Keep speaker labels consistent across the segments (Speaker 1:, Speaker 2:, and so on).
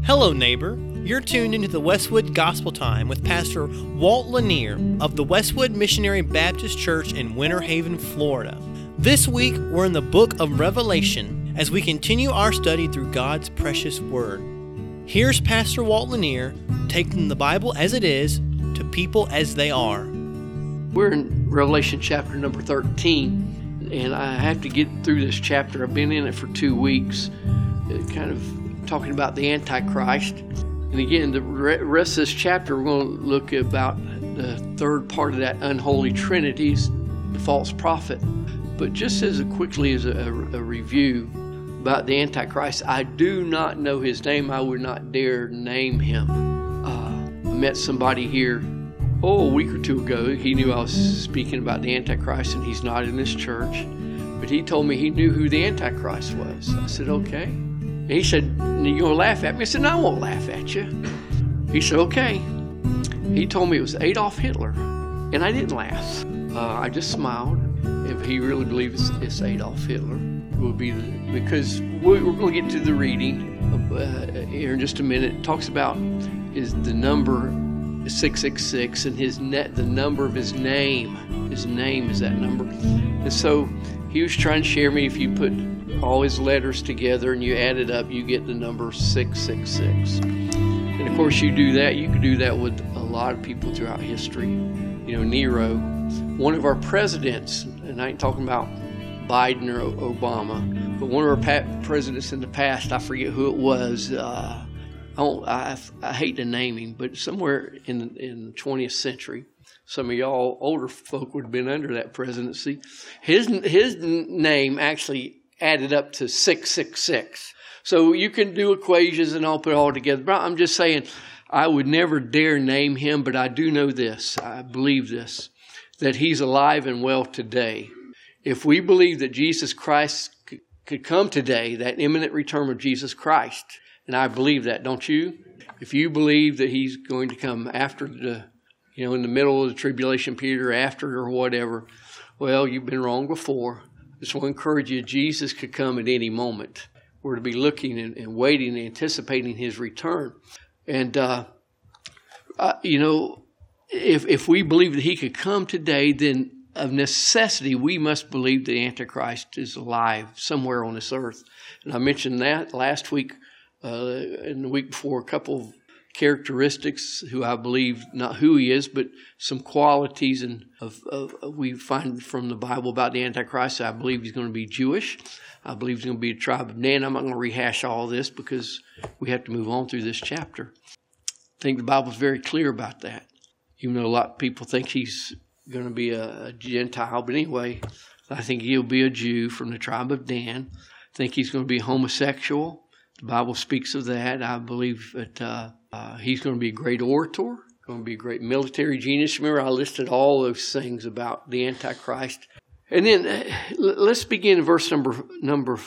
Speaker 1: Hello, neighbor. You're tuned into the Westwood Gospel Time with Pastor Walt Lanier of the Westwood Missionary Baptist Church in Winter Haven, Florida. This week, we're in the book of Revelation as we continue our study through God's precious Word. Here's Pastor Walt Lanier taking the Bible as it is to people as they are.
Speaker 2: We're in Revelation chapter number 13, and I have to get through this chapter. I've been in it for 2 weeks, kind of talking about the Antichrist. And again, the rest of this chapter, we're going to look about the third part of that unholy trinity, the false prophet. But just as quickly as a review about the Antichrist, I do not know his name. I would not dare name him. I met somebody here, a week or two ago. He knew I was speaking about the Antichrist, and he's not in this church. But he told me he knew who the Antichrist was. I said, okay. And he said, you going to laugh at me? I said, no, I won't laugh at you. He said, okay. He told me it was Adolf Hitler. And I didn't laugh. I just smiled. If he really believes it's Adolf Hitler, it will be because we're going to get to the reading here in just a minute. It talks about the number 666 and the number of his name. His name is that number. And so he was trying to share me, if you put all his letters together and you add it up, you get the number 666. And of course, you can do that with a lot of people throughout history. You know, Nero, one of our presidents, and I ain't talking about Biden or Obama, but one of our presidents in the past, I forget who it was. I hate to name him, but somewhere in the 20th century, some of y'all older folk would have been under that presidency. His name actually added up to 666. So you can do equations and all put it all together. But I'm just saying, I would never dare name him, but I do know this. I believe this, that he's alive and well today. If we believe that Jesus Christ could come today, that imminent return of Jesus Christ, and I believe that, don't you? If you believe that he's going to come after in the middle of the tribulation period or after or whatever, well, you've been wrong before. I just want to encourage you, Jesus could come at any moment. We're to be looking and waiting and anticipating his return. And, if we believe that he could come today, then of necessity, we must believe the Antichrist is alive somewhere on this earth. And I mentioned that last week, and the week before, a couple of characteristics who I believe, not who he is, but some qualities of we find from the Bible about the Antichrist. I believe he's going to be Jewish. I believe he's going to be a tribe of Dan. I'm not going to rehash all this because we have to move on through this chapter. I think the Bible's very clear about that, even though a lot of people think he's going to be a Gentile. But anyway, I think he'll be a Jew from the tribe of Dan. I think he's going to be homosexual. The Bible speaks of that. I believe that he's going to be a great orator, going to be a great military genius. Remember, I listed all those things about the Antichrist. And then let's begin in verse number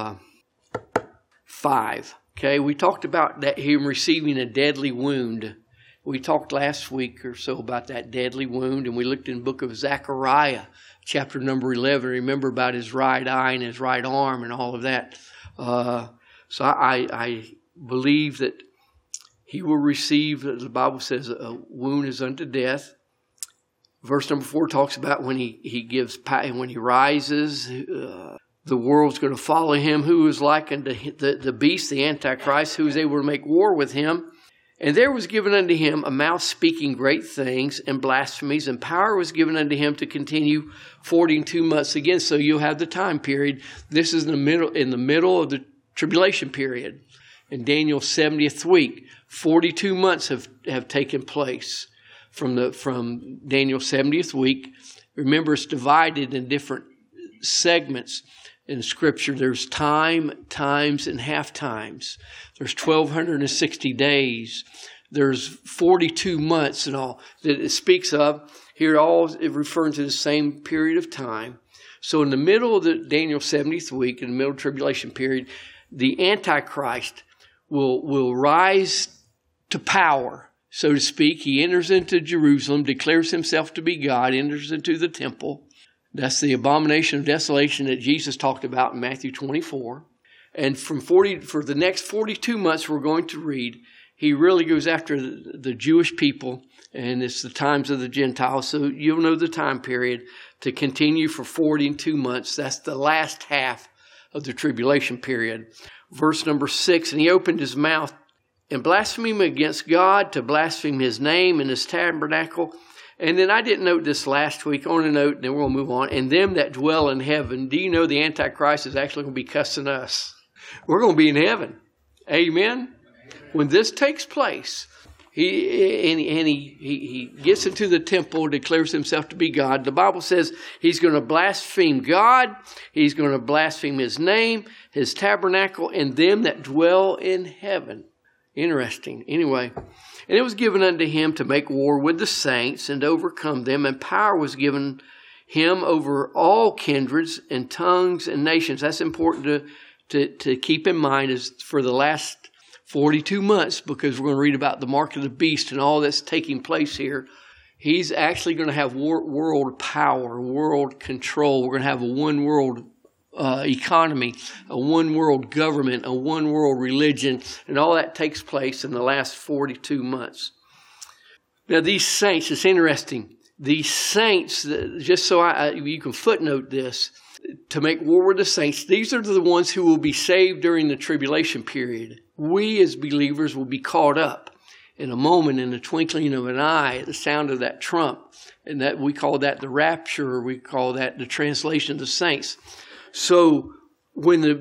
Speaker 2: 5. Okay, we talked about that him receiving a deadly wound. We talked last week or so about that deadly wound, and we looked in the book of Zechariah, chapter number 11. Remember about his right eye and his right arm and all of that. So I believe that he will receive, as the Bible says, a wound is unto death. Verse number 4 talks about when he gives, when he rises, the world's going to follow him, who is like unto the beast, the Antichrist, who is able to make war with him. And there was given unto him a mouth speaking great things and blasphemies, and power was given unto him to continue 42 months again. So you'll have the time period. This is in the middle of the tribulation period. In Daniel's 70th week, 42 months have taken place from Daniel's 70th week. Remember, it's divided in different segments in Scripture. There's times, and half times. There's 1,260 days. There's 42 months and all that it speaks of. Here, all it referring to the same period of time. So in the middle of the Daniel 70th week, in the middle of the tribulation period, the Antichrist will rise to power, so to speak. He enters into Jerusalem, declares himself to be God, enters into the temple. That's the abomination of desolation that Jesus talked about in Matthew 24. And for the next 42 months we're going to read, he really goes after the Jewish people, and it's the times of the Gentiles. So you'll know the time period to continue for 42 months. That's the last half of the tribulation period. Verse number 6, and he opened his mouth and blasphemed against God, to blaspheme his name and his tabernacle. And then I didn't note this last week. I want to note, and then we'll move on. And them that dwell in heaven. Do you know the Antichrist is actually going to be cussing us? We're going to be in heaven. Amen? When this takes place, he gets into the temple, declares himself to be God. The Bible says he's going to blaspheme God. He's going to blaspheme his name, his tabernacle, and them that dwell in heaven. Interesting. Anyway, and it was given unto him to make war with the saints and to overcome them, and power was given him over all kindreds and tongues and nations. That's important to keep in mind is for the last 42 months, because we're going to read about the mark of the beast and all that's taking place here. He's actually going to have world power, world control. We're going to have a one world economy, a one world government, a one world religion, and all that takes place in the last 42 months. Now these saints, it's interesting. These saints, just so you can footnote this, to make war with the saints, these are the ones who will be saved during the tribulation period. We as believers will be caught up in a moment, in the twinkling of an eye, at the sound of that trump. And that we call that the rapture, or we call that the translation of the saints. So when the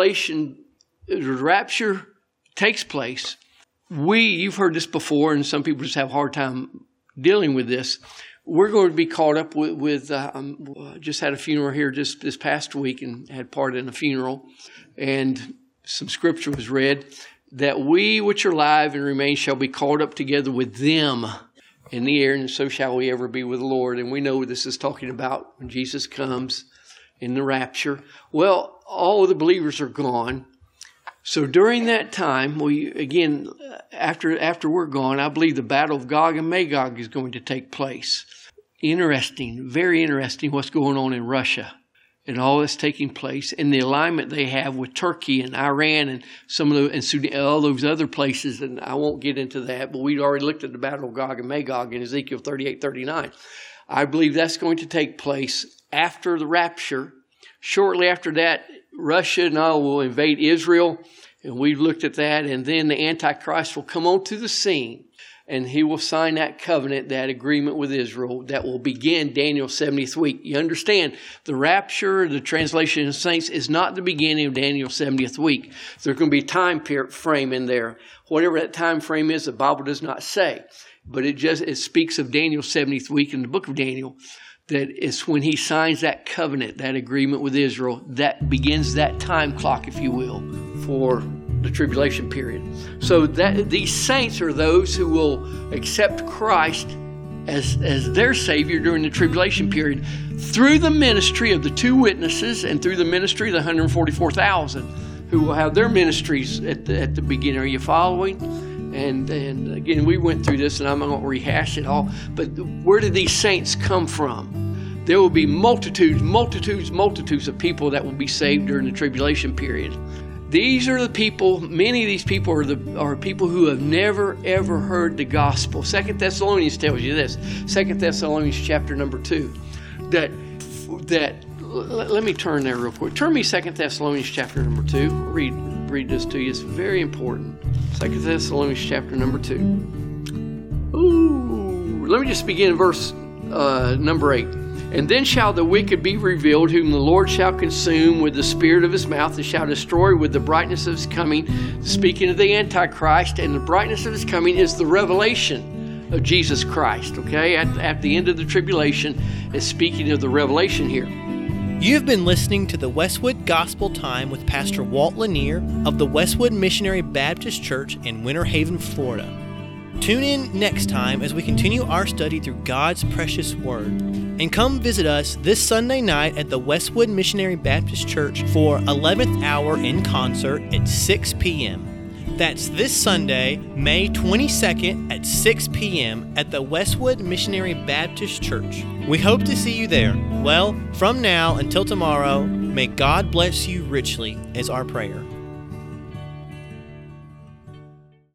Speaker 2: rapture takes place, you've heard this before, and some people just have a hard time dealing with this. We're going to be caught up with just had a funeral here just this past week and had part in a funeral. And some scripture was read that we which are alive and remain shall be caught up together with them in the air, and so shall we ever be with the Lord. And we know this is talking about when Jesus comes in the rapture. Well, all of the believers are gone. So during that time, after we're gone, I believe the battle of Gog and Magog is going to take place. Interesting, very interesting what's going on in Russia and all that's taking place, and the alignment they have with Turkey and Iran and all those other places. And I won't get into that, but we'd already looked at the battle of Gog and Magog in Ezekiel 38:39. I believe that's going to take place after the rapture. Shortly after that, Russia and all will invade Israel, and we've looked at that. And then the Antichrist will come onto the scene, and he will sign that covenant, that agreement with Israel that will begin Daniel's 70th week. You understand, the rapture, the translation of saints, is not the beginning of Daniel's 70th week. There's going to be a time frame in there. Whatever that time frame is, the Bible does not say. But it speaks of Daniel's 70th week in the book of Daniel. That is when he signs that covenant, that agreement with Israel, that begins that time clock, if you will, for the tribulation period. So these saints are those who will accept Christ as their Savior during the tribulation period through the ministry of the two witnesses and through the ministry of the 144,000 who will have their ministries at the beginning. Are you following? And again, we went through this, and I'm not going to rehash it all, but where did these saints come from? There will be multitudes of people that will be saved during the tribulation period. These are the people, many of these people are people who have never, ever heard the gospel. 2 Thessalonians tells you this, 2 Thessalonians chapter number 2, that let me turn there real quick. Turn me 2 Thessalonians chapter number 2. Read this to you. It's very important. 2 Thessalonians chapter number 2. Let me just begin in verse number 8. And then shall the wicked be revealed, whom the Lord shall consume with the spirit of his mouth, and shall destroy with the brightness of his coming. Speaking of the Antichrist, and the brightness of his coming is the revelation of Jesus Christ. Okay, at the end of the tribulation, is speaking of the revelation here.
Speaker 1: You've been listening to the Westwood Gospel Time with Pastor Walt Lanier of the Westwood Missionary Baptist Church in Winter Haven, Florida. Tune in next time as we continue our study through God's precious Word. And come visit us this Sunday night at the Westwood Missionary Baptist Church for 11th Hour in Concert at 6 p.m. That's this Sunday, May 22nd at 6 p.m. at the Westwood Missionary Baptist Church. We hope to see you there. Well, from now until tomorrow, may God bless you richly is our prayer.